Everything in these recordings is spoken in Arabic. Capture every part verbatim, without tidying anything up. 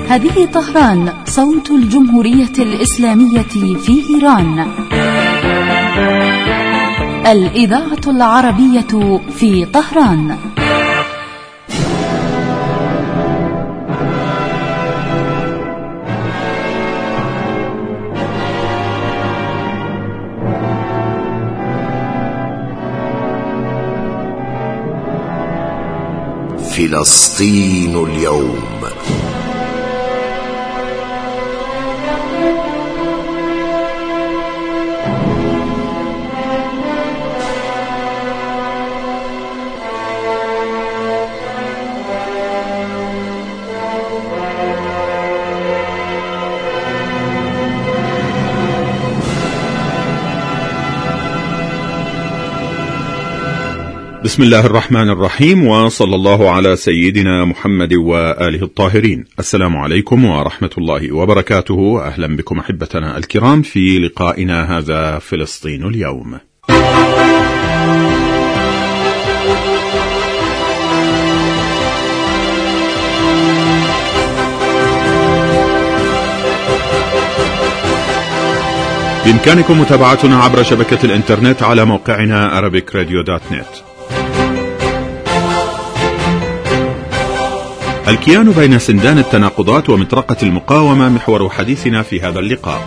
هذه طهران، صوت الجمهورية الإسلامية في إيران، الإذاعة العربية في طهران. فلسطين اليوم. بسم الله الرحمن الرحيم، وصلى الله على سيدنا محمد وآله الطاهرين. السلام عليكم ورحمة الله وبركاته. أهلا بكم أحبتنا الكرام في لقائنا هذا فلسطين اليوم. بإمكانكم متابعتنا عبر شبكة الإنترنت على موقعنا arabic radio dot net. الكيان بين سندان التناقضات ومطرقة المقاومة محور حديثنا في هذا اللقاء.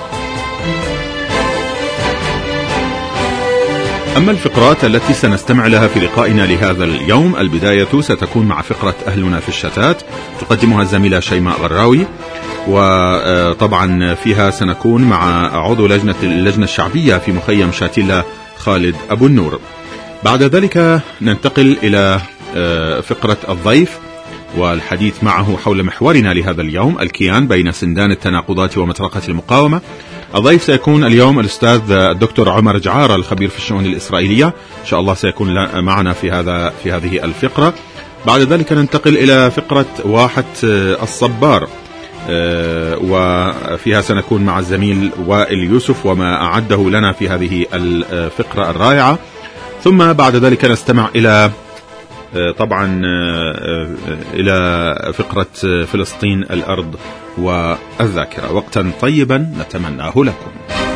أما الفقرات التي سنستمع لها في لقائنا لهذا اليوم، البداية ستكون مع فقرة أهلنا في الشتات تقدمها الزميلة شيماء غراوي، وطبعا فيها سنكون مع عضو لجنة اللجنة الشعبية في مخيم شاتيلا خالد أبو النور. بعد ذلك ننتقل إلى فقرة الضيف والحديث معه حول محورنا لهذا اليوم، الكيان بين سندان التناقضات ومطرقة المقاومة. الضيف سيكون اليوم الأستاذ الدكتور عمر جعارة، الخبير في الشؤون الإسرائيلية، إن شاء الله سيكون معنا في هذا في هذه الفقرة. بعد ذلك ننتقل إلى فقرة واحة الصبار، وفيها سنكون مع الزميل وائل يوسف وما أعده لنا في هذه الفقرة الرائعة. ثم بعد ذلك نستمع إلى طبعا إلى فقرة فلسطين الأرض والذاكرة. وقتا طيبا نتمناه لكم.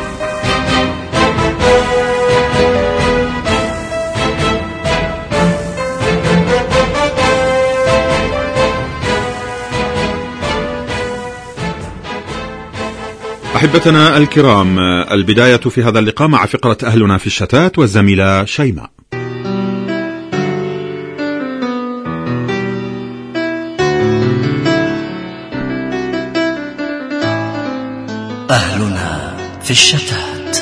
أحبتنا الكرام، البداية في هذا اللقاء مع فقرة أهلنا في الشتات والزميلة شيماء. أهلنا في الشتات.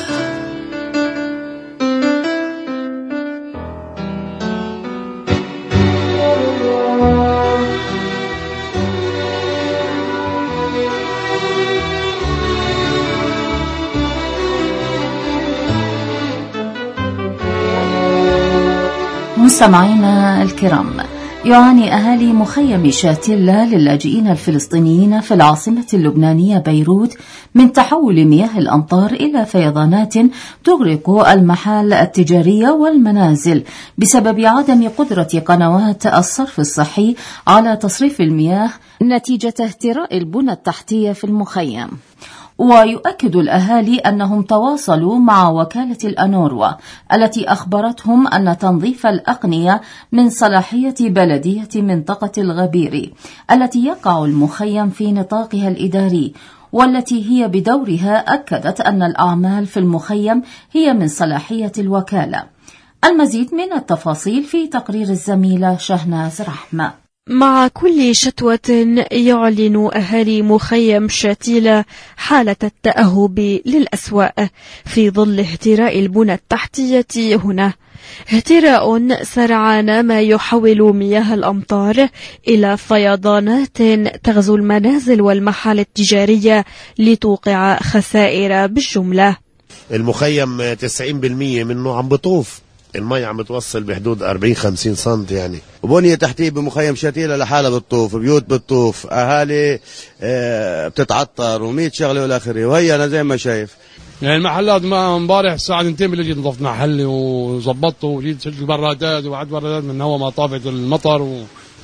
مستمعينا الكرام، يعاني أهالي مخيم شاتيلا للاجئين الفلسطينيين في العاصمة اللبنانية بيروت من تحول مياه الأمطار إلى فيضانات تغرق المحال التجارية والمنازل بسبب عدم قدرة قنوات الصرف الصحي على تصريف المياه نتيجة اهتراء البنى التحتية في المخيم. ويؤكد الأهالي أنهم تواصلوا مع وكالة الأنوروا التي أخبرتهم أن تنظيف الأقنية من صلاحية بلدية منطقة الغبير التي يقع المخيم في نطاقها الإداري، والتي هي بدورها أكدت أن الأعمال في المخيم هي من صلاحية الوكالة. المزيد من التفاصيل في تقرير الزميلة شهناز رحمة. مع كل شتوة يعلن أهالي مخيم شاتيلا حالة التأهب للأسواء في ظل اهتراء البنى التحتية هنا، اهتراء سرعان ما يحول مياه الأمطار إلى فيضانات تغزو المنازل والمحال التجارية لتوقع خسائر بالجملة. المخيم تسعين بالمية منه عم بطوف، المي عم بتوصل بحدود أربعين خمسين سنت يعني، وبنية تحتيه بمخيم شاتيلا لحالها بالطوف، بيوت بالطوف، أهالي اه بتتعطر ومية شغلة والآخرة. وهي أنا زي ما شايف يعني المحلات ما امبارح الساعة اثنتين بالليل جيت نظفت محلي وظبطته وجيت شلت البرادات وبعد برادات من هوا ما طافت المطر و...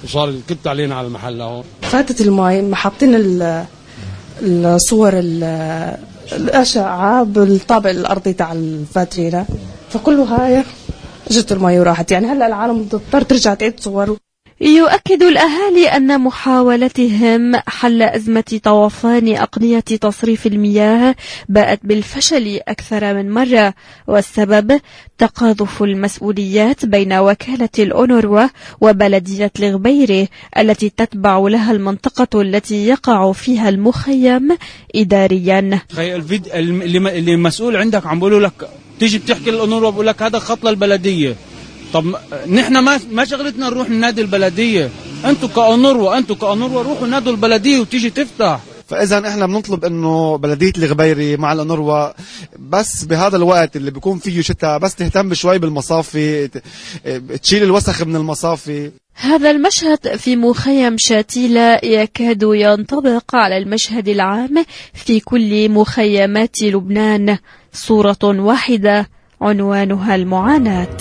وصار الكت علينا على المحل هون. فاتت المي ما حاطين الصور الأشعة بالطابق الأرضي تاع الفاترينا، فكله هاي جت المي وراحت. يعني هلا العالم تضطر ترجع تعيد صور. يؤكد الأهالي أن محاولتهم حل أزمة طوفان أقنية تصريف المياه باءت بالفشل أكثر من مرة، والسبب تقاذف المسؤوليات بين وكالة الأونروا وبلدية الغبيري التي تتبع لها المنطقة التي يقع فيها المخيم إداريا. اللي مسؤول عندك عم بقولوا لك تيجي بتحكي الأونروا بقول لك هذا خط للبلدية. طب نحن ما ما شغلتنا نروح ننادي البلديه، انتم كأونروا انتم كأونروا روحوا نادوا البلديه وتيجي تفتح. فاذا احنا بنطلب انه بلديه الغبيري مع الأونروا بس بهذا الوقت اللي بيكون فيه شتاء بس تهتم شوي بالمصافي، تشيل الوسخ من المصافي. هذا المشهد في مخيم شاتيلة يكاد ينطبق على المشهد العام في كل مخيمات لبنان، صورة واحدة عنوانها المعاناة.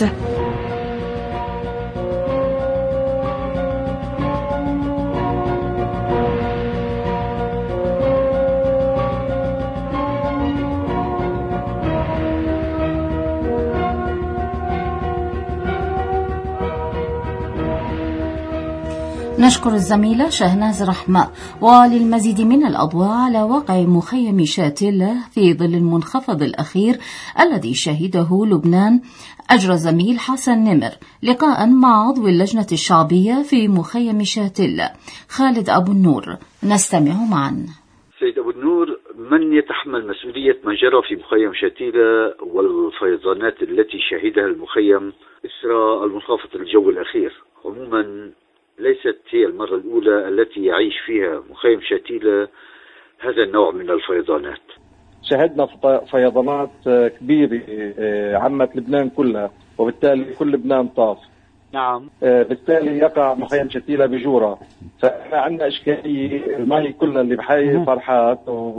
نشكر الزميلة شهناز رحمة. وللمزيد من الأضواء على واقع مخيم شاتيلة في ظل المنخفض الأخير الذي شهده لبنان، أجرى زميل حسن نمر لقاء مع عضو اللجنة الشعبية في مخيم شاتيلة خالد أبو النور، نستمع معا. سيد أبو النور، من يتحمل مسؤولية ما جرى في مخيم شاتيلة والفيضانات التي شهدها المخيم إثر المنخفض الجوي الأخير؟ عموما ليست هي المرة الأولى التي يعيش فيها مخيم شاتيلة هذا النوع من الفيضانات. شهدنا فيضانات كبيرة عمت لبنان كلها، وبالتالي كل لبنان طاف. نعم. بالتالي يقع مخيم شاتيلة بجورة، فإحنا عندنا إشكالية. المي كلها اللي بحي فرحات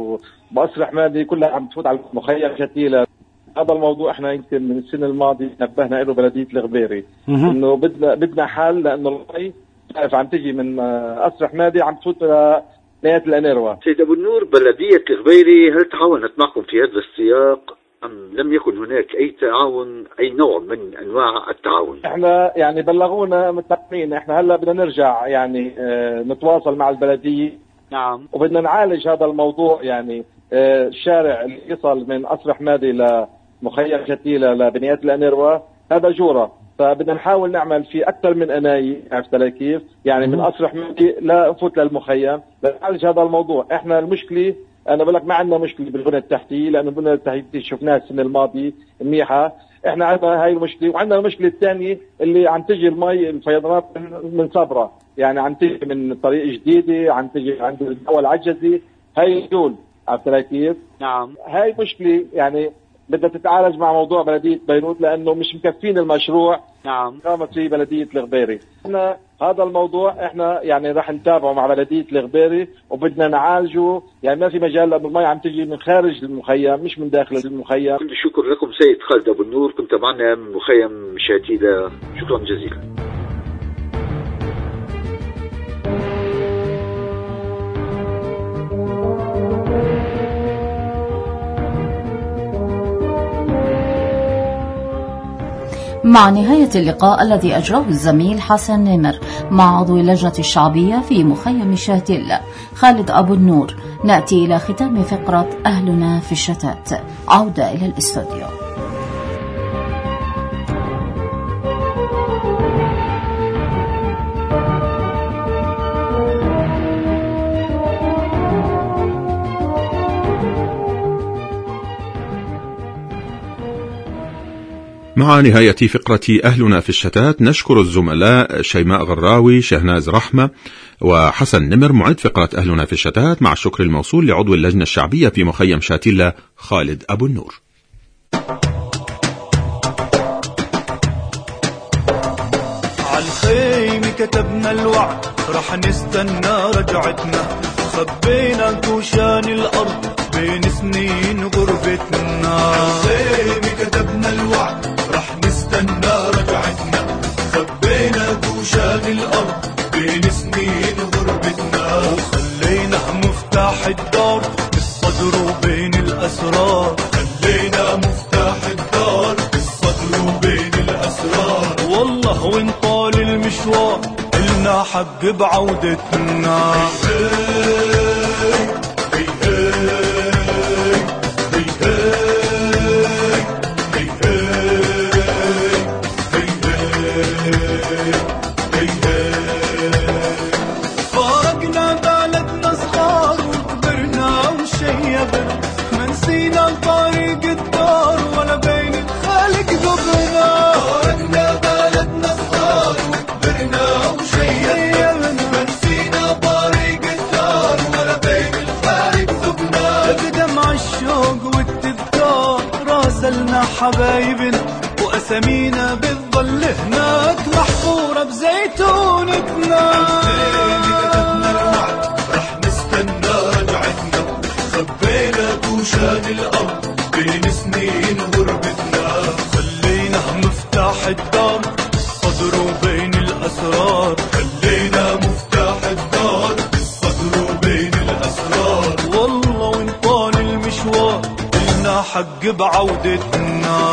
وبأسر حمادي كلها عم تفوت على مخيم شاتيلة. هذا الموضوع احنا يمكن من السنة الماضية نبهنا له بلدية الغبيري انه بدنا بدنا حل، لانه المي عارف عم تجي من قصر حمادي عم تفوت لبناية الأونروا. سيد أبو النور، بلدية الغبيري هل تعاونت معكم في هذا السياق أم لم يكن هناك أي تعاون، أي نوع من أنواع التعاون؟ احنا يعني بلغونا متفقين، احنا هلا بدنا نرجع يعني اه نتواصل مع البلدية. نعم. وبدنا نعالج هذا الموضوع. يعني اه الشارع اللي يصل من قصر حمادي لمخيم شاتيلة لبناية الأونروا هذا جورة، فبدنا نحاول نعمل فيه أكثر من أناي، عرفت علي كيف؟ يعني من قصر حمادي لا نفوت للمخيم، لنعالج هذا الموضوع. احنا المشكلة أنا بقول لك ما عندنا مشكلة بالبنى التحتية، لأنه البنى التحتية شفناها السنة الماضية منيحة. احنا عندنا هاي المشكلة، وعندنا المشكلة الثانية اللي عم تجي المي الفيضانات من صبرا، يعني عم تجي من طريق جديدة، عم تجي عند الدول العجزي، هاي دول، عرفت علي كيف؟ نعم. هاي مشكلة يعني بدها تتعالج مع موضوع بلدية بيروت، لأنه مش مكفين المشروع. نعم. قامت فيه بلدية الغبيري. احنا هذا الموضوع احنا يعني راح نتابعه مع بلدية الغبيري وبدنا نعالجه، يعني ما في مجال، لأنه المي عم تجي من خارج المخيم مش من داخل المخيم. كل الشكر لكم سيد خالد أبو النور، كنت معنا من مخيم شاتيلة، شكرا جزيلا. مع نهاية اللقاء الذي أجراه الزميل حسن نمر مع عضو اللجنة الشعبية في مخيم شاتيلة خالد أبو النور، نأتي إلى ختام فقرة أهلنا في الشتات. عودة إلى الاستوديو. مع نهاية فقرة أهلنا في الشتات نشكر الزملاء شيماء غراوي، شهناز رحمة وحسن نمر معد فقرة أهلنا في الشتات، مع الشكر الموصول لعضو اللجنة الشعبية في مخيم شاتيلة خالد أبو النور. عالخيمة كتبنا الوعد رح نستنى رجعتنا، خبينا كوشان الأرض بين سنين غربتنا. عالخيمة كتبنا الوعد رح نستنى رجعتنا، خبينا كوشان الأرض بين وإن طال المشوار إلنا حق بعودتنا. فارقنا بلدنا صغار وكبرنا وشيبنا، ما نسينا طريق الدار ولا بين الخالق ذبنا. فارقنا بلدنا صغار وكبرنا وشيبنا، ما نسينا طريق الدار ولا بين الخالق ذبنا. بدمع الشوق والتذكار راسلنا حبايبنا، وأسامينا بتظل هناك محفورة بزيتونتنا. كتبنا الوعد رح نستنى رجعتنا، خبينا كوشان الأرض بين سنين غربتنا. خلينا مفتاح الدار صدروا بين الأسرار، خلينا مفتاح الدار صدروا بين الأسرار. والله وإن طال المشوار إلنا حق بعودتنا.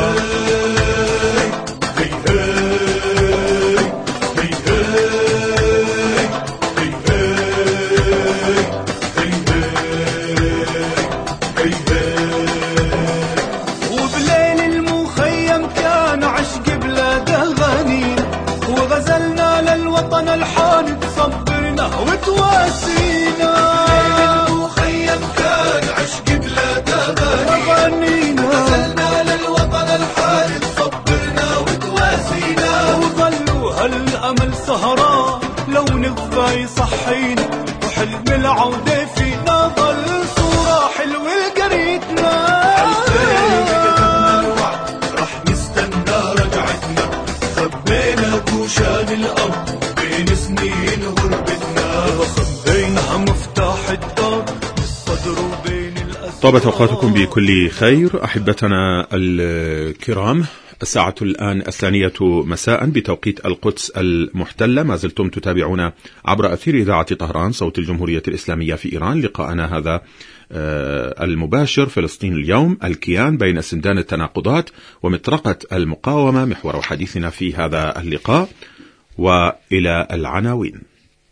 وبليل المخيم كان عشق بلاد أغانينا، وغزلنا للوطن الحان تصبرنا وتواسينا. المخيم كان عشق بلاد أغانينا، غزلنا للوطن الحان تصبرنا وتواسينا. وظلوا هالأمل سهران لو نغفى يصحينا، وحلم العودة فينا ظل صورة حلوة لقريتنا. كتبنا الوعد رح نستنى رجعتنا، خبينا كوشان الأرض بين سنين غربتنا. خبينا مفتاح الدار صدروا بين الأسرار. طابت أوقاتكم بكل خير أحبتنا الكرام. الساعة الآن الثانية مساء بتوقيت القدس المحتلة. ما زلتم تتابعون عبر أثير إذاعة طهران صوت الجمهورية الإسلامية في إيران. لقاءنا هذا المباشر فلسطين اليوم، الكيان بين سندان التناقضات ومطرقة المقاومة، محور حديثنا في هذا اللقاء. وإلى العناوين.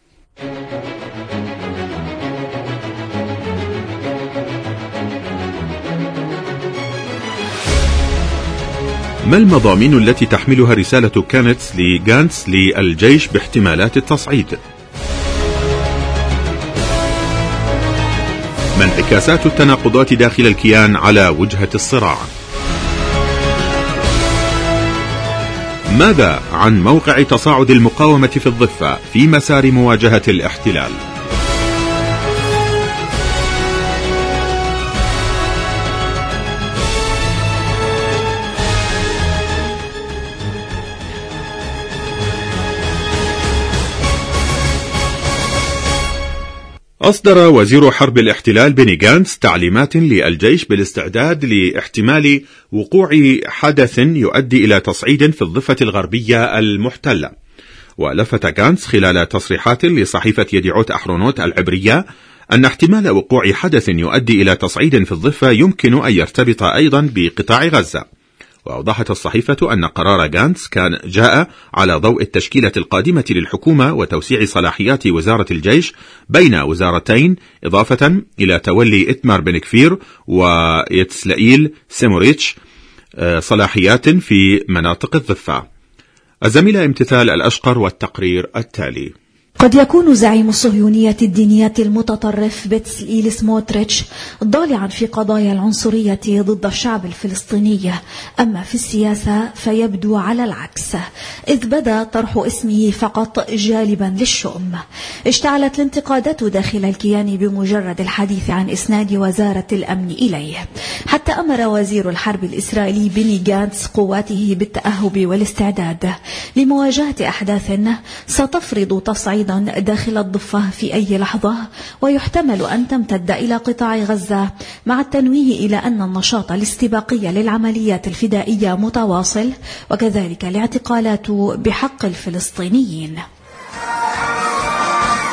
ما المضامين التي تحملها رسالة كانتس لغانتس للجيش باحتمالات التصعيد؟ ما انعكاسات التناقضات داخل الكيان على وجهة الصراع؟ ماذا عن موقع تصاعد المقاومة في الضفة في مسار مواجهة الاحتلال؟ أصدر وزير حرب الاحتلال بني غانتس تعليمات للجيش بالاستعداد لاحتمال وقوع حدث يؤدي إلى تصعيد في الضفة الغربية المحتلة. ولفت غانتس خلال تصريحات لصحيفة يديعوت أحرونوت العبرية أن احتمال وقوع حدث يؤدي إلى تصعيد في الضفة يمكن أن يرتبط أيضا بقطاع غزة. وأوضحت الصحيفة أن قرار غانتس كان جاء على ضوء التشكيلة القادمة للحكومة وتوسيع صلاحيات وزارة الجيش بين وزارتين، إضافة إلى تولي إتمار بن كفير ويتسلائيل سيموريتش صلاحيات في مناطق الضفة. الزميلة امتثال الأشقر والتقرير التالي. قد يكون زعيم الصهيونية الدينية المتطرف بتسلائيل سموتريتش ضالعا في قضايا العنصرية ضد الشعب الفلسطيني، أما في السياسة فيبدو على العكس، إذ بدا طرح اسمه فقط جالبا للشؤم. اشتعلت الانتقادات داخل الكيان بمجرد الحديث عن إسناد وزارة الأمن إليه، حتى أمر وزير الحرب الإسرائيلي بني غانتس قواته بالتأهب والاستعداد لمواجهة أحداث ستفرض تصعيد داخل الضفة في أي لحظة، ويحتمل أن تمتد إلى قطاع غزة، مع التنويه إلى أن النشاط الاستباقي للعمليات الفدائية متواصل، وكذلك الاعتقالات بحق الفلسطينيين.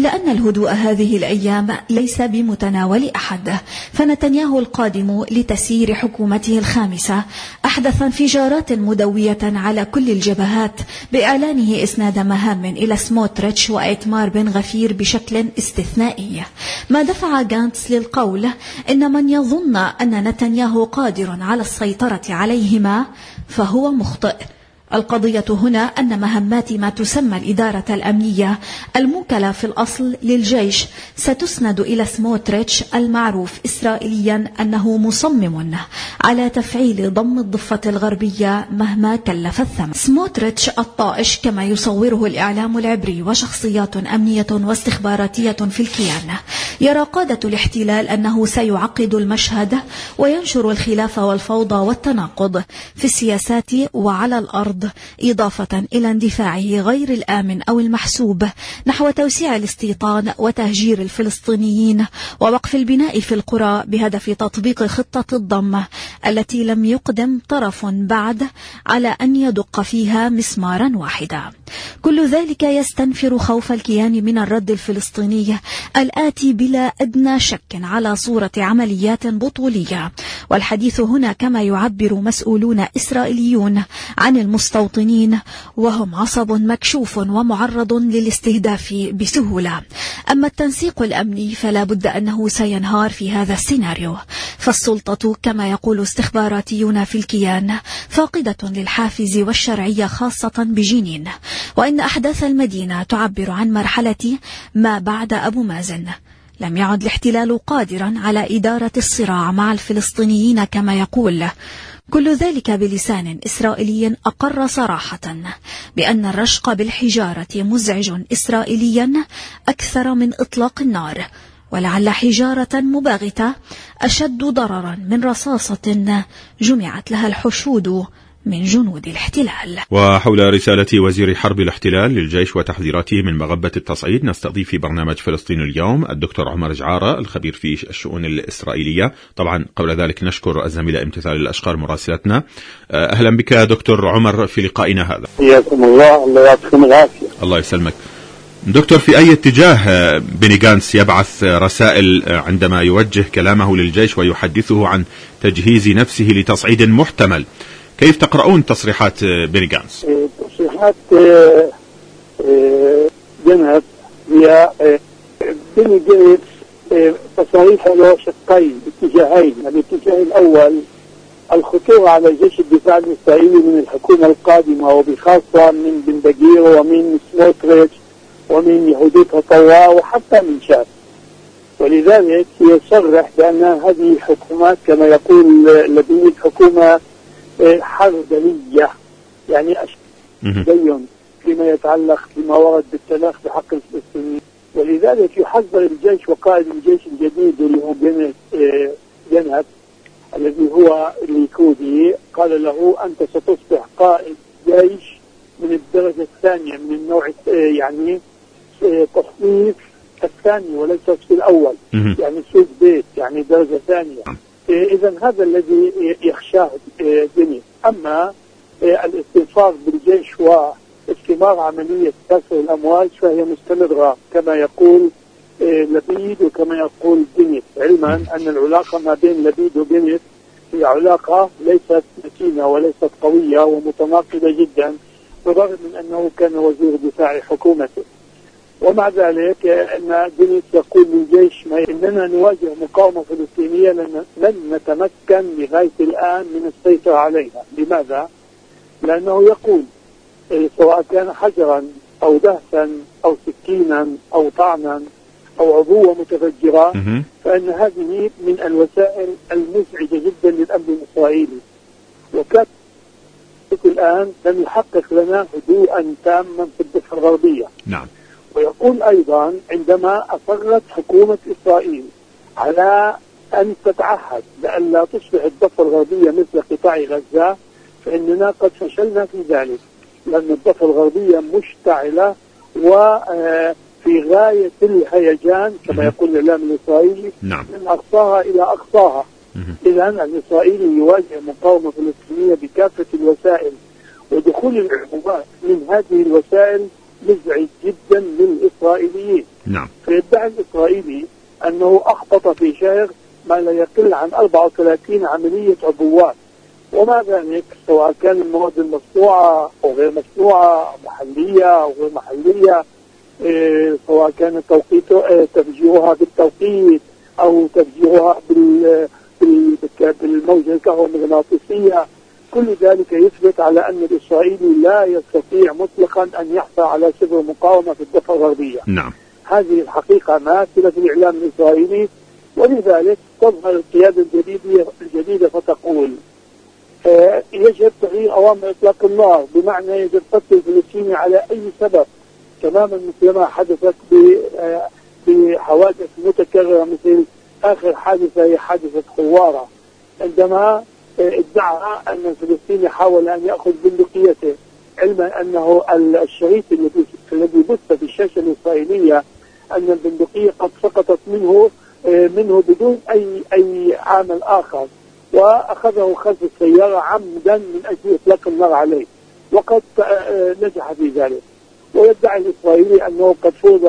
إلا أن الهدوء هذه الأيام ليس بمتناول أحد، فنتنياهو القادم لتسيير حكومته الخامسة أحدث انفجارات مدوية على كل الجبهات بإعلانه إسناد مهام إلى سموتريتش وإيتمار بن غفير بشكل استثنائي، ما دفع غانتس للقول إن من يظن أن نتنياهو قادر على السيطرة عليهما فهو مخطئ. القضية هنا أن مهمات ما تسمى الإدارة الأمنية الموكلة في الأصل للجيش ستسند إلى سموتريتش المعروف إسرائيليا أنه مصمم على تفعيل ضم الضفة الغربية مهما كلف الثمن. سموتريتش الطائش كما يصوره الإعلام العبري وشخصيات أمنية واستخباراتية في الكيان، يرى قادة الاحتلال أنه سيعقد المشهد وينشر الخلاف والفوضى والتناقض في السياسات وعلى الأرض، إضافة إلى اندفاعه غير الآمن أو المحسوب نحو توسيع الاستيطان وتهجير الفلسطينيين ووقف البناء في القرى بهدف تطبيق خطة الضم التي لم يقدم طرف بعد على أن يدق فيها مسمارا واحدا. كل ذلك يستنفر خوف الكيان من الرد الفلسطيني الآتي بلا أدنى شك على صورة عمليات بطولية، والحديث هنا كما يعبر مسؤولون إسرائيليون عن المستوطنين وهم عصب مكشوف ومعرض للاستهداف بسهولة. أما التنسيق الأمني فلا بد أنه سينهار في هذا السيناريو، فالسلطة كما يقول استخباراتيون في الكيان فاقدة للحافز والشرعية خاصة بجنين، وإن أحداث المدينة تعبر عن مرحلة ما بعد أبو مازن. لم يعد الاحتلال قادرا على إدارة الصراع مع الفلسطينيين كما يقول. كل ذلك بلسان إسرائيلي أقر صراحة بأن الرشق بالحجارة مزعج إسرائيليا أكثر من إطلاق النار، ولعل حجارة مباغتة أشد ضررا من رصاصة جمعت لها الحشود من جنود الاحتلال. وحول رسالة وزير حرب الاحتلال للجيش وتحذيراته من مغبة التصعيد نستضيف في برنامج فلسطين اليوم الدكتور عمر جعارة الخبير في الشؤون الإسرائيلية. طبعا قبل ذلك نشكر الزميلة امتثال الأشقر مراسلتنا. أهلا بك دكتور عمر في لقائنا هذا. حياكم الله، الله يعطيكم العافية. الله يسلمك دكتور. في أي اتجاه بني غانتس يبعث رسائل عندما يوجه كلامه للجيش ويحدثه عن تجهيز نفسه لتصعيد محتمل؟ كيف تقرؤون تصريحات بني غانتس؟ تصريحات جنب هي بني غانتس تصريحها له شقين اتجاهين. الاتجاه الأول الخطورة على جيش الدفاع الإسرائيلي من الحكومة القادمة وبخاصة من بن دقير ومن سموتريتش ومن يهودية الطوار وحتى من شاب، ولذلك يصرح بأن هذه الحكومات كما يقول لبيد حكومة حربية، يعني أشياء فيما يتعلق فيما ورد بالتلاخ بحق الفلسطينيين. ولذلك يحذر الجيش وقائد الجيش الجديد اللي هو جنب الذي هو الليكودي، قال له أنت ستصبح قائد جيش من الدرجة الثانية من النوع يعني تصنيف الثاني وليس في الأول، يعني سوق بيت يعني درجة ثانية. إذا هذا الذي يخشاه بني. أما الاستنفاض بالجيش واستمرار عملية كسر الأموال فهي مستمرة كما يقول لبيد وكما يقول بني، علما أن العلاقة ما بين لبيد وبني هي علاقة ليست متينة وليست قوية ومتناقضة جدا، بالرغم من أنه كان وزير دفاع حكومته. ومع ذلك أن بني يقول للجيش ما إننا نواجه مقاومة فلسطينية لن نتمكن لغاية الآن من السيطرة عليها. لماذا؟ لأنه يقول سواء كان حجرا أو دهسا أو سكينا أو طعنا أو عبوة متفجرة فإن هذه من الوسائل المزعجة جدا للأمن الإسرائيلي، وكان الآن لم يحقق لنا هدوءا تاما في الضفة الغربية. نعم. ويقول أيضا عندما أصرت حكومة إسرائيل على أن تتعهد بأن لا تصبح الضفة الغربية مثل قطاع غزة فإننا قد فشلنا في ذلك، لأن الضفة الغربية مشتعلة وفي غاية الهيجان كما يقول الإعلام الإسرائيلي نعم. من أقصاها إلى أقصاها. إذا الإسرائيلي يواجه مقاومة فلسطينية بكافة الوسائل، ودخول العقوبات من هذه الوسائل مزعج جدا للإسرائيليين. نعم. فيدعي الإسرائيلي أنه أحبط في شهر ما لا يقل عن أربعة وثلاثين عملية عبوات، ومع ذلك سواء كان المواد المصنوعة أو غير مصنوعة، محلية أو غير محلية، إيه سواء كان توقيت إيه تفجيرها بالتوقيت أو تفجيرها بال بالموجة الكهرومغناطيسية، كل ذلك يثبت على أن الإسرائيلي لا يستطيع مطلقا أن يحصل على شبه مقاومة في الضفة الغربية. نعم. هذه الحقيقة ماثلة في الإعلام الإسرائيلي، ولذلك تظهر القيادة الجديدة الجديدة فتقول آه يجب تغيير أوامر إطلاق النار، بمعنى يجب قتل الفلسطيني على أي سبب، تماما مثل ما حدثت بحوادث متكررة مثل آخر حادثة هي حادثة خوارة، عندما ادعى أن الفلسطيني حاول أن يأخذ بندقيته، علما أنه الشريط الذي الذي بث في الشاشة الإسرائيلية أن البندقية قد سقطت منه منه بدون أي أي عامل آخر، وأخذه خلف السيارة عمدا من أجل إطلاق النار عليه، وقد نجح في ذلك. ويدعي الإسرائيلي أنه قد فوز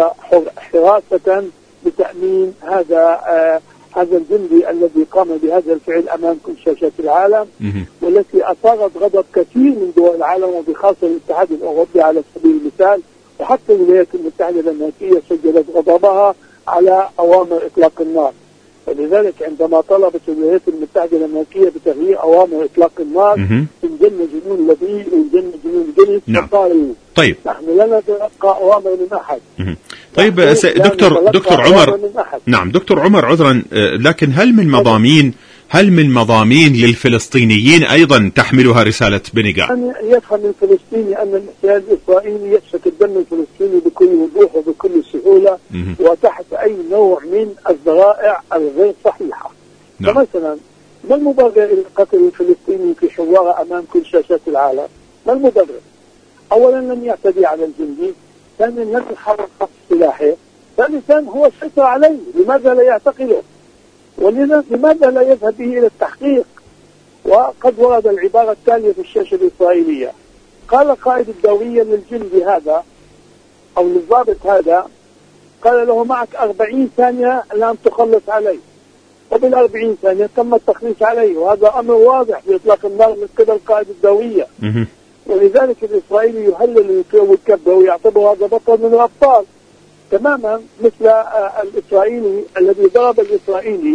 حراسة بتأمين هذا هذا الجندي الذي قام بهذا الفعل أمام كل شاشات العالم، والتي أثارت غضب كثير من دول العالم وبخاصة الاتحاد الأوروبي على سبيل المثال، وحتى الولايات المتحدة الأمريكية سجلت غضبها على أوامر إطلاق النار. فلذلك عندما طلبت الولايات المتحدة الأمريكية بتغيير أوامر إطلاق النار انجن جنون لبيب وانجن جنون جلس. نعم. وقالوا طيب نحن لا نتلقى أوامر من أحد. طيب دكتور دكتور عمر، نعم دكتور عمر عذرا، لكن هل من مضامين هل من مضامين للفلسطينيين أيضا تحملها رسالة بني جانتس؟ أن يفهم الفلسطيني أن الاحتلال الإسرائيلي يسفك الدم الفلسطيني بكل وضوح وبكل سهولة وتحت أي نوع من الذرائع الغير صحيحة. نعم. فمثلا ما المبرر لقتل الفلسطيني في حوارة أمام كل شاشات العالم؟ ما المبرر؟ أولا لم يعتدي على الجندي، ثانيا لم يحرك خط سلاحه، ثالثا هو سيطر عليه، لماذا لا يعتقله؟ ولماذا لا يذهب به إلى التحقيق؟ وقد ورد العبارة التالية في الشاشة الإسرائيلية، قال قائد الدورية للجندي هذا أو للضابط هذا، قال له معك أربعين ثانية لأن تخلص عليه، وبالأربعين ثانية تم التخليص عليه، وهذا أمر واضح بإطلاق النار من قبل قائد الدورية. ولذلك الإسرائيلي يهلل ويكبر ويعتبر هذا بطل من الأبطال، تماما مثل الإسرائيلي الذي ضرب الإسرائيلي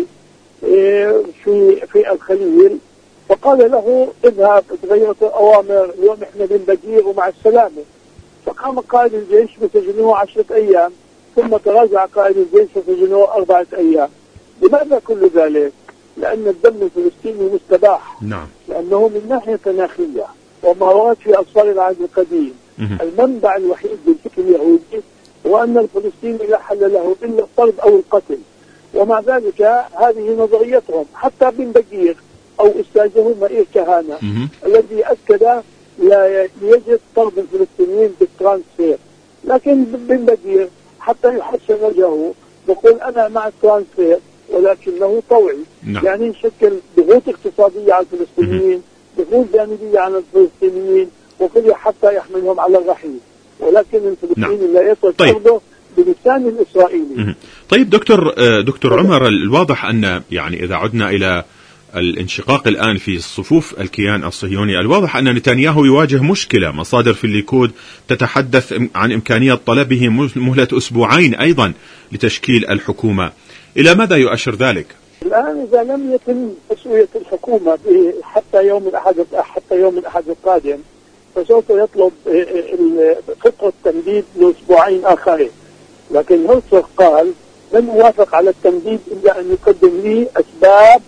في في الخليل وقال له اذهب تغيرت الأوامر، اليوم احنا بنبجير ومع السلامة، فقام قائد الجيش بسجنه عشرة أيام، ثم تراجع قائد الجيش وسجنه أربعة أيام. لماذا كل ذلك؟ لأن الدم الفلسطيني مستباح. نعم. لأنه من ناحية تناخية وما ورد في أسفار العهد القديم المنبع الوحيد للفكر اليهودي هو أن الفلسطيني لا حل له إلا الطرد أو القتل، ومع ذلك هذه نظريتهم. حتى بن بكير أو أستاذه مائير كهانة الذي أكد لا يجب طرد الفلسطينيين بالترانسفير، لكن بن بكير حتى يحسن وجهه يقول أنا مع الترانسفير ولكنه طوعي. نعم. يعني يشكل ضغوط اقتصادية على الفلسطينيين، ضغوط جانبية على الفلسطينيين، وكل حتى يحملهم على الرحيل، ولكن الفلسطيني نعم. لا يترك طرده بلسان الإسرائيلي. طيب دكتور دكتور عمر، الواضح أن يعني إذا عدنا إلى الانشقاق الآن في صفوف الكيان الصهيوني، الواضح أن نتنياهو يواجه مشكلة. مصادر في الليكود تتحدث عن إمكانية طلبه مهلة أسبوعين أيضا لتشكيل الحكومة. إلى ماذا يؤشر ذلك؟ الآن إذا لم يتم تسوية الحكومة حتى يوم الأحد حتى يوم الأحد القادم، فسوف يطلب خطة تمديد لأسبوعين آخرين، لكن هرتزوغ قال لن يوافق على التمديد إلا أن يقدم لي أسباب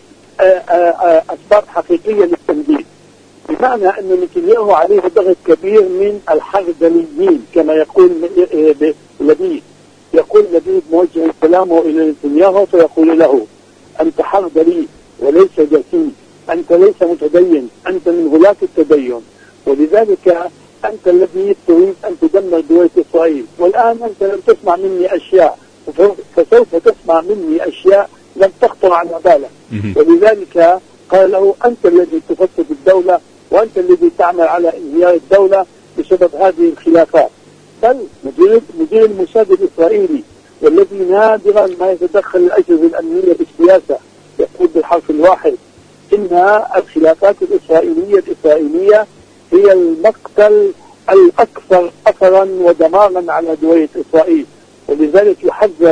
أسباب حقيقية للتمديد، بمعنى أن نتنياهو عليه ضغط كبير من الحربيين كما يقول لبيد. يقول لبيد موجه كلامه إلى نتنياهو فيقول له أنت حربي وليس جسيم، أنت ليس متدين، أنت من غلاة التدين، ولذلك أنت الذي تريد أن تدمر دولة إسرائيل، والآن أنت لم تسمع مني أشياء فسوف تسمع مني أشياء لم تخطر على بالك. ولذلك قال له أنت الذي تفسد الدولة، وأنت الذي تعمل على انهيار الدولة بسبب هذه الخلافات. بل مدير مدير الموساد الإسرائيلي والذي نادرا ما يتدخل الأجهزة الأمنية بالسياسة يقول بالحرف الواحد إن الخلافات الإسرائيلية الإسرائيلية هي المقتل الأكثر أثرا ودمارا على دوية إسرائيل، ولذلك يحذر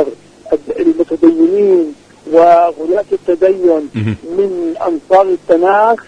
المتدينين وغلاة التدين من أنصار التناخ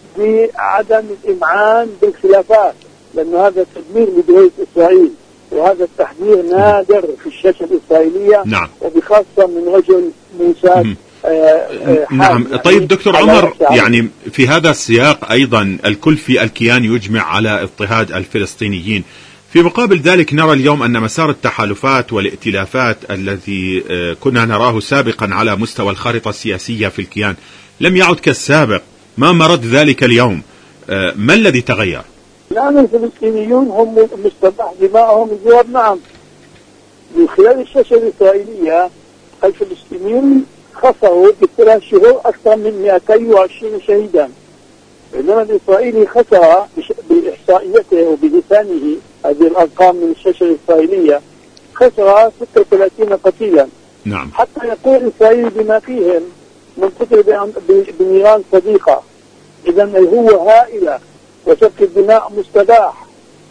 بعدم الإمعان بالخلافات، لأن هذا تدمير لدوية إسرائيل، وهذا التحذير نادر في الشاشة الإسرائيلية. نعم. وبخاصة من رجل موساد. آه آه نعم. طيب دكتور عمر، يعني في هذا السياق أيضا الكل في الكيان يجمع على اضطهاد الفلسطينيين، في مقابل ذلك نرى اليوم أن مسار التحالفات والائتلافات الذي كنا نراه سابقا على مستوى الخارطة السياسية في الكيان لم يعد كالسابق. ما مرد ذلك اليوم؟ ما الذي تغير؟ الآن الفلسطينيون هم مستباح دماءهم. الجواب نعم. من خلال الشاشة الإسرائيلية الفلسطينيون خسروا بثلاث شهور أكثر من مئتين وعشرين شهيدا، بينما الإسرائيلي خسر بإحصائيته وبلسانه، هذه الأرقام من الشاشة الإسرائيلية، خسر ستة وثلاثين قتيلا. نعم. حتى يقول إسرائيل بما فيهم من قتل بنيران صديقة. إذا هو هائلة وسفك الدماء مستباح،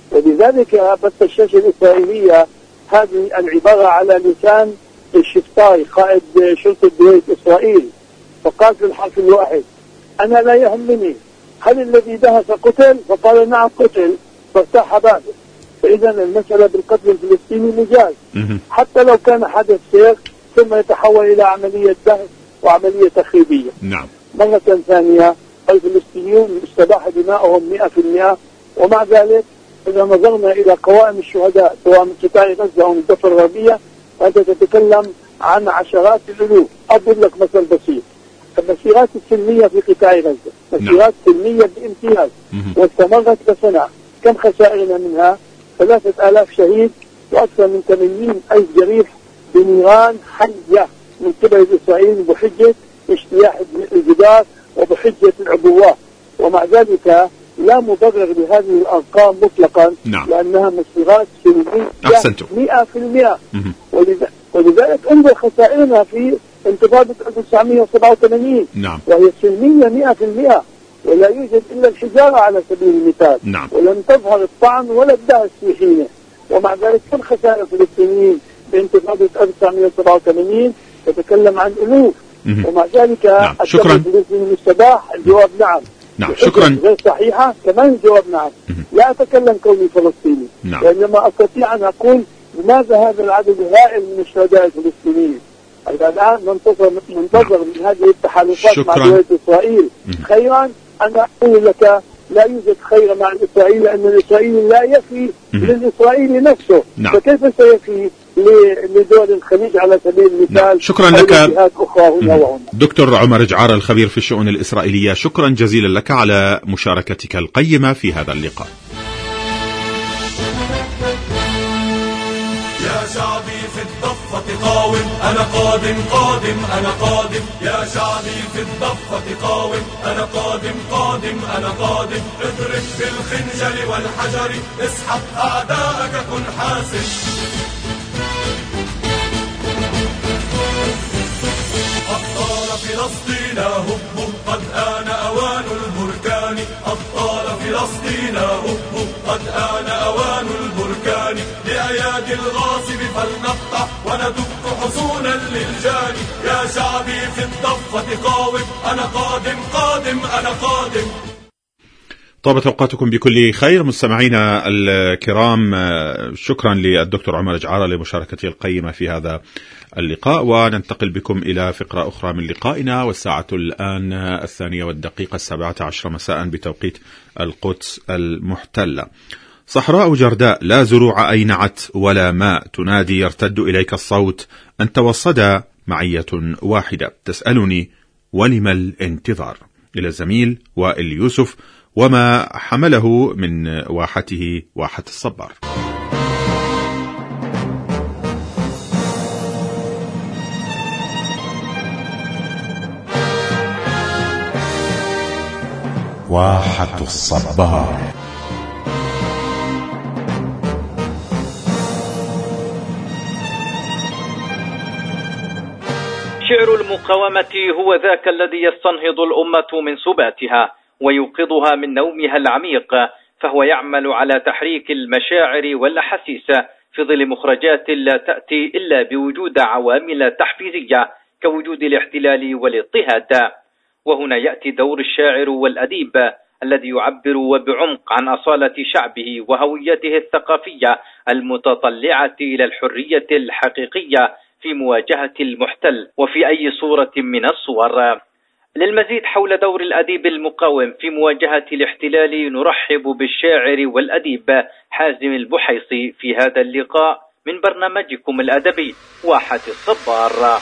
ولذلك بث الشاشة الإسرائيلية هذه العبارة على لسان الشفتاي قائد شرطة دوية إسرائيل، فقال في الحرف الواحد: أنا لا يهمني هل الذي دهس قتل؟ فقال نعم قتل، فارتاح باله. فإذا المسألة بالقتل الفلسطيني مجاز، حتى لو كان حدث سير ثم يتحول إلى عملية دهس وعملية تخريبية. نعم. مرة ثانية الفلسطينيون استباح دماءهم مئة في المئة، ومع ذلك إذا نظرنا إلى قوائم الشهداء سواء من قطاع غزة أو من الضفة الغربية فأنت تتكلم عن عشرات الألوف. أضرب لك مثل بسيط: المسيرات السلمية في قطاع غزة مسيرات سلمية بامتياز واستمرت بسنة، كم خسائرنا منها؟ ثلاثة آلاف شهيد وأكثر من ثمانين ألف جريح بنيران حية من قبل إسرائيل بحجة اجتياح الجدار وبحجة العبوات، ومع ذلك لا مبرر لهذه الأرقام مطلقا. نعم. لأنها مسيرات سلمية مئة في المئة، ولذلك انظر خسائرنا في انتفاضة ألف وتسعمئة وسبعة وثمانين. نعم. وهي سلمية مئة في المئة ولا يوجد إلا الحجارة على سبيل المثال. نعم. ولم تظهر الطعن ولا الدهس في حينه، ومع ذلك كم خسائر الفلسطينيين بانتفاضة ألف وتسعمئة وسبعة وثمانين تتكلم عن ألوف، ومع ذلك نعم. شكرا. المستباح الجواب نعم. نعم. شكرا. غير صحيحة كمان الجواب نعم. لا أتكلم كوني فلسطيني، نعم. وإنما أستطيع أن أقول لماذا هذا العدد الهائل من الشهداء الفلسطينيين. الآن ننتظر ننتظر نعم. من هذه التحالفات مع دولة إسرائيل خيرا. أنا أقول لك لا يوجد خير مع الإسرائيلي، لأن الإسرائيلي لا يفي للإسرائيلي نفسه. نعم. فكيف سيفي لدول الخليج على سبيل المثال؟ نعم. شكرا لك دكتور عمر جعارة الخبير في الشؤون الإسرائيلية، شكرا جزيلا لك على مشاركتك القيمة في هذا اللقاء. يا شعبي في الضفة قاوم، أنا قادم قادم أنا قادم. يا شعبي في الضفة قاوم، أنا قادم قادم أنا قادم. اضرب بالخنجر والحجر، اسحق أعداءك كن حاسم. أبطال فلسطين هبوا قد آن أوان البركان. أبطال فلسطين هبوا قد آن أوان البركان. لأيادي الغاصب فلنقطع وندك حصونا للجاني. يا شعبي في الضفة قاوم، أنا قادم قادم أنا قادم. طابت أوقاتكم بكل خير مستمعينا الكرام. شكرا للدكتور عمر جعارة لمشاركته القيمة في هذا اللقاء، وننتقل بكم إلى فقرة أخرى من لقائنا، والساعة الآن الثانية والدقيقة السابعة عشر مساء بتوقيت القدس المحتلة. صحراء جرداء لا زروع أينعت ولا ماء، تنادي يرتد إليك الصوت، أنت والصدى معية واحدة، تسألني ولم الانتظار. إلى الزميل وائل يوسف وما حمله من واحته واحة الصبار. واحة الصبار. شعر المقاومة هو ذاك الذي يستنهض الأمة من سباتها ويوقظها من نومها العميق، فهو يعمل على تحريك المشاعر والأحاسيس في ظل مخرجات لا تأتي إلا بوجود عوامل تحفيزية كوجود الاحتلال والاضطهاد. وهنا يأتي دور الشاعر والأديب الذي يعبر وبعمق عن أصالة شعبه وهويته الثقافية المتطلعة إلى الحرية الحقيقية في مواجهة المحتل وفي أي صورة من الصور. للمزيد حول دور الأديب المقاوم في مواجهة الاحتلال نرحب بالشاعر والأديب حازم البحيصي في هذا اللقاء من برنامجكم الأدبي واحة الصبار.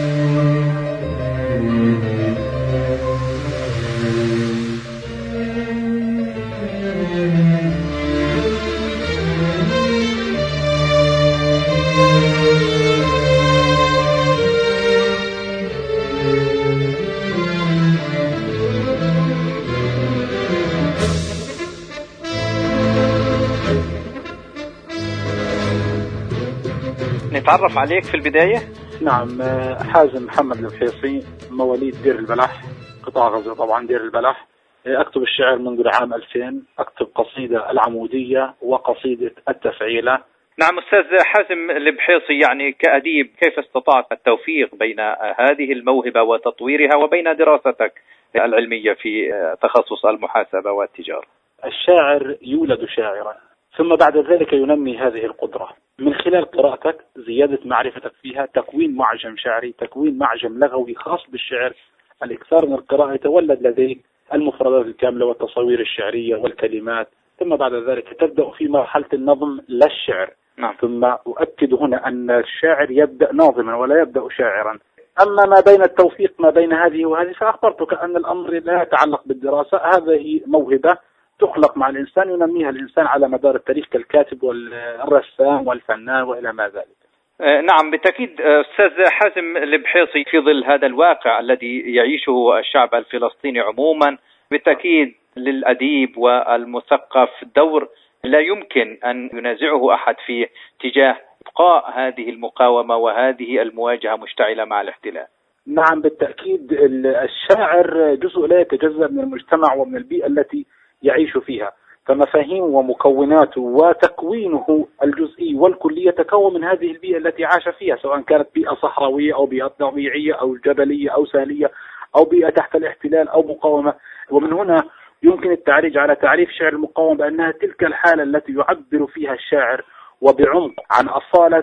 نتعرف عليك في البداية. نعم، حازم محمد البحيصي، مواليد دير البلح، قطاع غزة طبعا دير البلح. أكتب الشعر منذ العام ألفين، أكتب قصيدة العمودية وقصيدة التفعيلة. نعم أستاذ حازم البحيصي، يعني كأديب كيف استطعت التوفيق بين هذه الموهبة وتطويرها وبين دراستك العلمية في تخصص المحاسبة والتجارة؟ الشاعر يولد شاعرا ثم بعد ذلك ينمي هذه القدرة من خلال قراءتك، زيادة معرفتك فيها، تكوين معجم شعري، تكوين معجم لغوي خاص بالشعر، الإكثار من القراءة يتولد لديك المفردات الكاملة والتصوير الشعرية والكلمات، ثم بعد ذلك تبدأ في مرحلة النظم للشعر. نعم. ثم أؤكد هنا أن الشاعر يبدأ ناظما ولا يبدأ شاعرا. أما ما بين التوفيق ما بين هذه وهذه فأخبرتك أن الأمر لا يتعلق بالدراسة، هذه موهبة تخلق مع الإنسان ينميها الإنسان على مدار التاريخ كالكاتب والرسام والفنان وإلى ما ذلك. نعم بالتأكيد أستاذ حازم البحيصي، في ظل هذا الواقع الذي يعيشه الشعب الفلسطيني عموما، بالتأكيد للأديب والمثقف دور لا يمكن أن ينازعه أحد في تجاه إبقاء هذه المقاومة وهذه المواجهة مشتعلة مع الاحتلال. نعم بالتأكيد، الشاعر جزء لا يتجزأ من المجتمع ومن البيئة التي يعيش فيها، فمفاهيم ومكوناته وتكوينه الجزئي والكلي يتكون من هذه البيئة التي عاش فيها، سواء كانت بيئة صحراوية أو بيئة طبيعية أو جبلية أو سهلية أو بيئة تحت الاحتلال أو مقاومة. ومن هنا يمكن التعريج على تعريف شعر المقاومة بأنها تلك الحالة التي يعبر فيها الشاعر وبعمق عن أصالة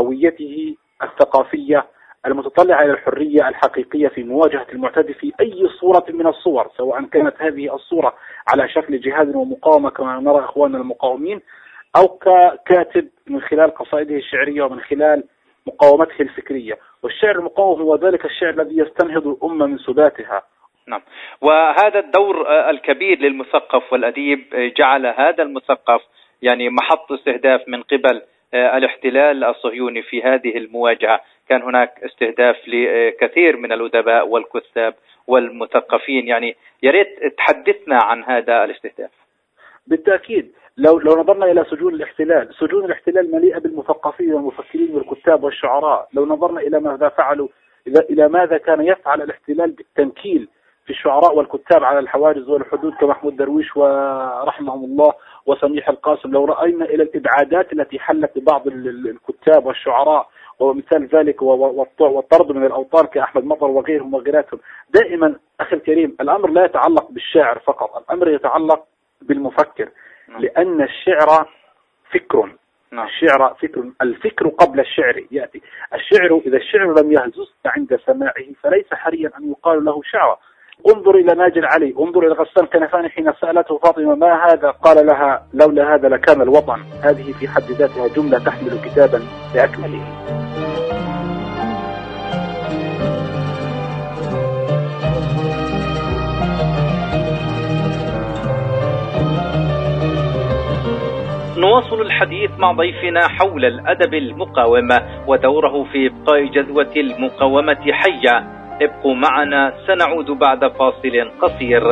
هويته الثقافية المتطلعة إلى الحرية الحقيقية في مواجهة المعتدي في أي صورة من الصور، سواء كانت هذه الصورة على شكل جهاد ومقاومة كما نرى إخواننا المقاومين، أو ككاتب من خلال قصائده الشعرية ومن خلال مقاومته الفكرية. والشعر المقاوم هو ذلك الشعر الذي يستنهض الأمة من سباتها. نعم، وهذا الدور الكبير للمثقف والأديب جعل هذا المثقف يعني محط استهداف من قبل الاحتلال الصهيوني في هذه المواجهة. كان هناك استهداف لكثير من الأدباء والكتاب والمثقفين، يعني يا ريت تحدثنا عن هذا الاستهداف. بالتأكيد، لو لو نظرنا إلى سجون الاحتلال، سجون الاحتلال مليئة بالمثقفين والمفكرين والكتاب والشعراء. لو نظرنا إلى ماذا فعلوا، إلى ماذا كان يفعل الاحتلال بالتنكيل في الشعراء والكتاب على الحواجز والحدود كمحمود درويش ورحمهم الله وسميح القاسم، لو رأينا إلى الإبعادات التي حلت ببعض الكتاب والشعراء، ومثال ذلك والطرد من الأوطان كأحمد مطر وغيرهم وغيراتهم. دائما أخي الكريم، الأمر لا يتعلق بالشاعر فقط، الأمر يتعلق بالمفكر، لأن الشعر فكر. الشعر فكر، الفكر قبل الشعر يأتي. الشعر إذا الشعر لم يهزز عند سماعه فليس حريا أن يقال له شعر. انظر إلى ماجد علي، انظر إلى غسان كنفاني حين سألته فاطمة ما هذا، قال لها لولا هذا لكان الوطن. هذه في حد ذاتها جملة تحمل كتابا بأكمله. نواصل الحديث مع ضيفنا حول الأدب المقاوم ودوره في إبقاء جذوة المقاومة حية. ابقوا معنا، سنعود بعد فاصل قصير.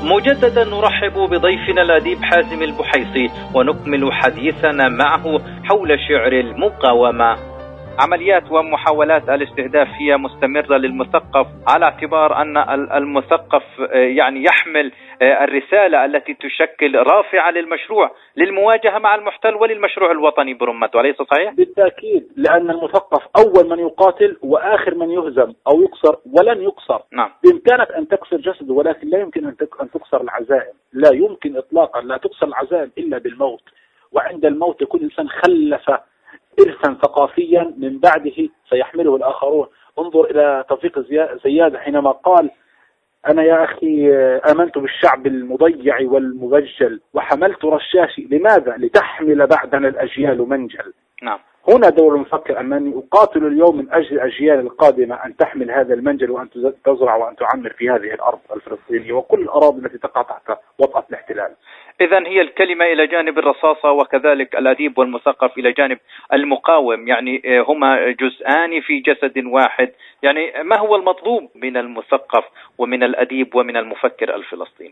مجددا نرحب بضيفنا الأديب حازم البحيصي ونكمل حديثنا معه حول شعر المقاومة. عمليات ومحاولات الاستهداف هي مستمرة للمثقف، على اعتبار أن المثقف يعني يحمل الرسالة التي تشكل رافعة للمشروع للمواجهة مع المحتل وللمشروع الوطني برمته، أليس صحيح؟ بالتأكيد، لأن المثقف أول من يقاتل وآخر من يهزم أو يقصر، ولن يقصر. نعم. بإمكانك أن تكسر جسده، ولكن لا يمكن أن تكسر العزائم، لا يمكن إطلاقا، لا تكسر العزائم إلا بالموت. وعند الموت كل إنسان خلف إرثا ثقافيا من بعده سيحمله الآخرون. انظر إلى توفيق زياد حينما قال: أنا يا أخي آمنت بالشعب المضيع والمبجل وحملت رشاشي، لماذا؟ لتحمل بعدنا الأجيال منجل. نعم. هنا دور المفكر أنني أقاتل اليوم من أجل الأجيال القادمة أن تحمل هذا المنجل وأن تزرع وأن تعمر في هذه الأرض الفلسطينية وكل الأراضي التي تقع تحت وطأة الاحتلال. إذن هي الكلمة إلى جانب الرصاصة، وكذلك الأديب والمثقف إلى جانب المقاوم، يعني هما جزءان في جسد واحد. يعني ما هو المطلوب من المثقف ومن الأديب ومن المفكر الفلسطيني؟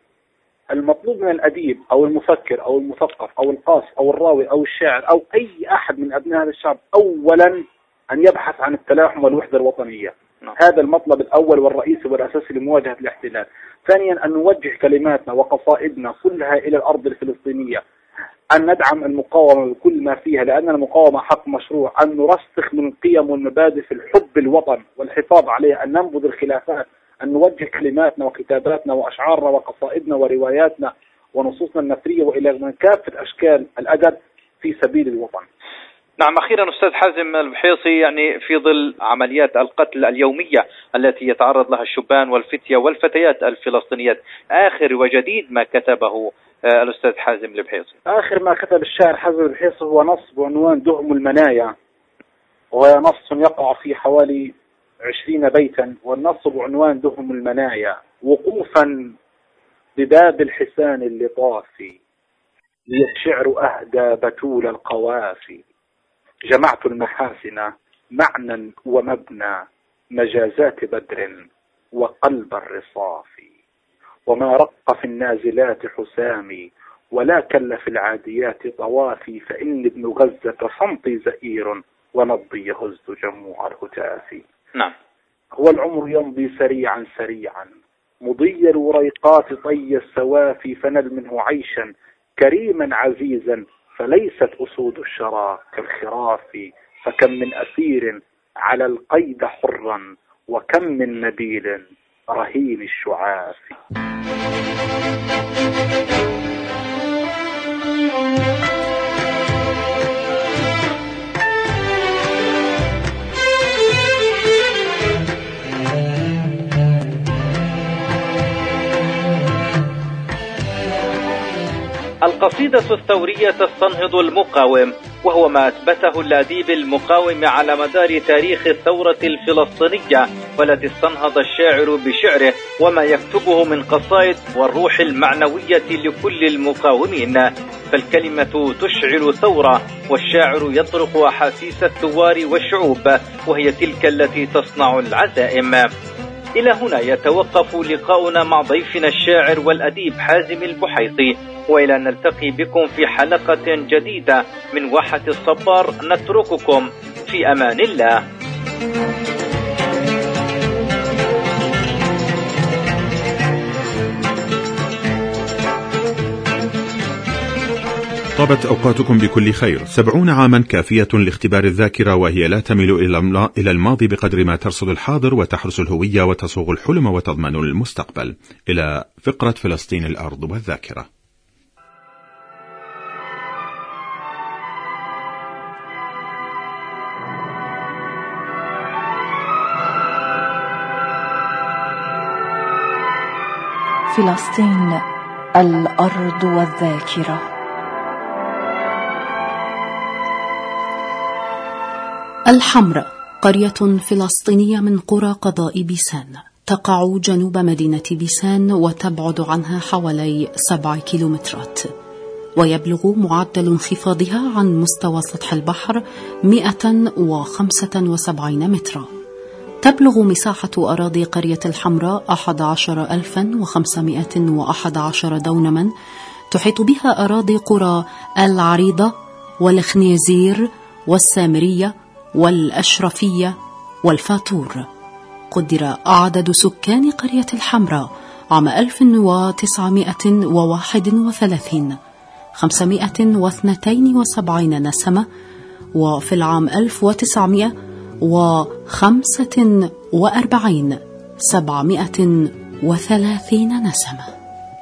المطلوب من الأديب أو المفكر أو المثقف أو القاص أو الراوي أو الشاعر أو أي أحد من أبناء هذا الشعب أولا أن يبحث عن التلاحم والوحدة الوطنية. نعم. هذا المطلب الأول والرئيسي والأساسي لمواجهة الاحتلال. ثانيا أن نوجه كلماتنا وقصائدنا كلها إلى الأرض الفلسطينية، أن ندعم المقاومة بكل ما فيها، لأن المقاومة حق مشروع، أن نرسخ من القيم والمبادئ في الحب الوطن والحفاظ عليه، أن ننبذ الخلافات، أن نوجه كلماتنا وكتاباتنا وأشعارنا وقصائدنا ورواياتنا ونصوصنا النثرية وإلى من كافة أشكال الأدب في سبيل الوطن. نعم. أخيرا أستاذ حازم البحيصي، يعني في ظل عمليات القتل اليومية التي يتعرض لها الشبان والفتية والفتيات الفلسطينيات، آخر وجديد ما كتبه الأستاذ حازم البحيصي؟ آخر ما كتب الشاعر حازم البحيصي هو نص بعنوان دهم المنايا، وهو نص يقع في حوالي عشرين بيتا، والنص بعنوان دهم المنايا: وقوفا بباب الحسان اللطافي لي الشعر أهدى بتول القوافي، جمعت المحاسن معنى ومبنى مجازات بدر وقلب الرصاف، وما رق في النازلات حسامي ولا كل في العاديات طوافي، فإن ابن غزة صمتي زئير ونبضي يهز جموع الهتاف. نعم. هو العمر يمضي سريعا سريعا مضي الوريقات طي السوافي، فنل منه عيشا كريما عزيزا فليست أسود الشرى كالخراف، فكم من أسير على القيد حرا وكم من نبيل رهين الشعاف. القصيدة الثورية تستنهض المقاوم، وهو ما أثبته الأديب المقاوم على مدار تاريخ الثورة الفلسطينية، والتي استنهض الشاعر بشعره وما يكتبه من قصائد والروح المعنوية لكل المقاومين. فالكلمة تشعل ثورة، والشاعر يطرق أحاسيس الثوار والشعوب، وهي تلك التي تصنع العزائم. إلى هنا يتوقف لقاؤنا مع ضيفنا الشاعر والأديب حازم البحيصي، وإلى أن نلتقي بكم في حلقة جديدة من واحة الصبار، نترككم في أمان الله. طابت أوقاتكم بكل خير. سبعون عاما كافية لاختبار الذاكرة، وهي لا تميل إلى الماضي بقدر ما ترصد الحاضر وتحرس الهوية وتصوغ الحلم وتضمن المستقبل. إلى فقرة فلسطين الأرض والذاكرة. فلسطين الأرض والذاكرة. الحمراء قرية فلسطينية من قرى قضاء بيسان، تقع جنوب مدينة بيسان وتبعد عنها حوالي سبع كيلومترات، ويبلغ معدل انخفاضها عن مستوى سطح البحر مئة وخمسة وسبعين مترا، تبلغ مساحة أراضي قرية الحمراء أحد عشر ألفا وخمسمائة وأحد عشر دونما، تحيط بها أراضي قرى العريضة والخنيزير والسامرية والأشرفية والفاتور. قدر عدد سكان قرية الحمراء عام ألف وتسعمائة وواحد وثلاثين خمسمائة واثنين وسبعين نسمة، وفي العام ألف وتسعمائة وخمسة وأربعين سبعمائة وثلاثين نسمة.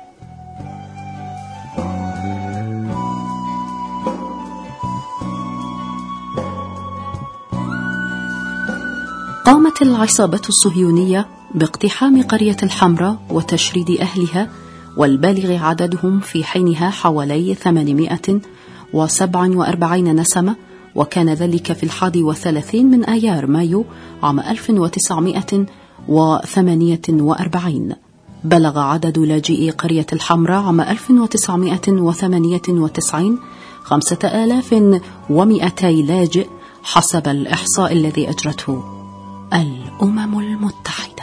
قامت العصابة الصهيونية باقتحام قرية الحمراء وتشريد أهلها، والبالغ عددهم في حينها حوالي ثمانمائة وسبعة وأربعين نسمة، وكان ذلك في الحادي والثلاثين من آيار مايو عام ألف وتسعمائة وثمانية وأربعين. بلغ عدد لاجئي قرية الحمراء عام ألف وتسعمائة وثمانية وتسعين خمسة آلاف ومئتي لاجئ حسب الإحصاء الذي أجرته الأمم المتحدة.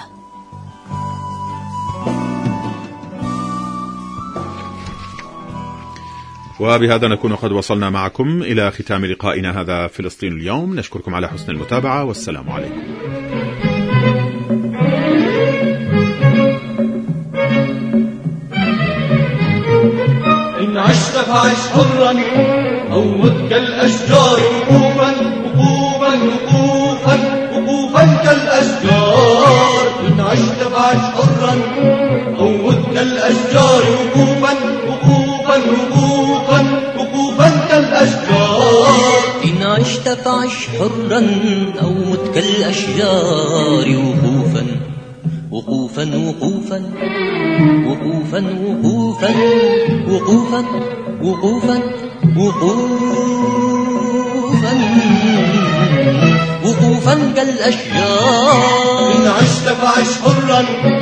وبهذا نكون قد وصلنا معكم إلى ختام لقائنا هذا فلسطين اليوم. نشكركم على حسن المتابعة، والسلام عليكم. إن عشت فعش حرا أو مت كالأشجار وقوفا وقوفا وقوفا وقوفا كالأشجار. إن عشت فعش حرا أو مت كالأشجار وقوفا وقوفا وقوفا وقوفا كالأشجار. إن عشت فعش حرا أو مت كالأشجار وقوفا وقوفا وقوفا وقوفا وقوفا وقوفا وقوفا وقوفا وقوفا كالأشجار. إن عشت فعش حرا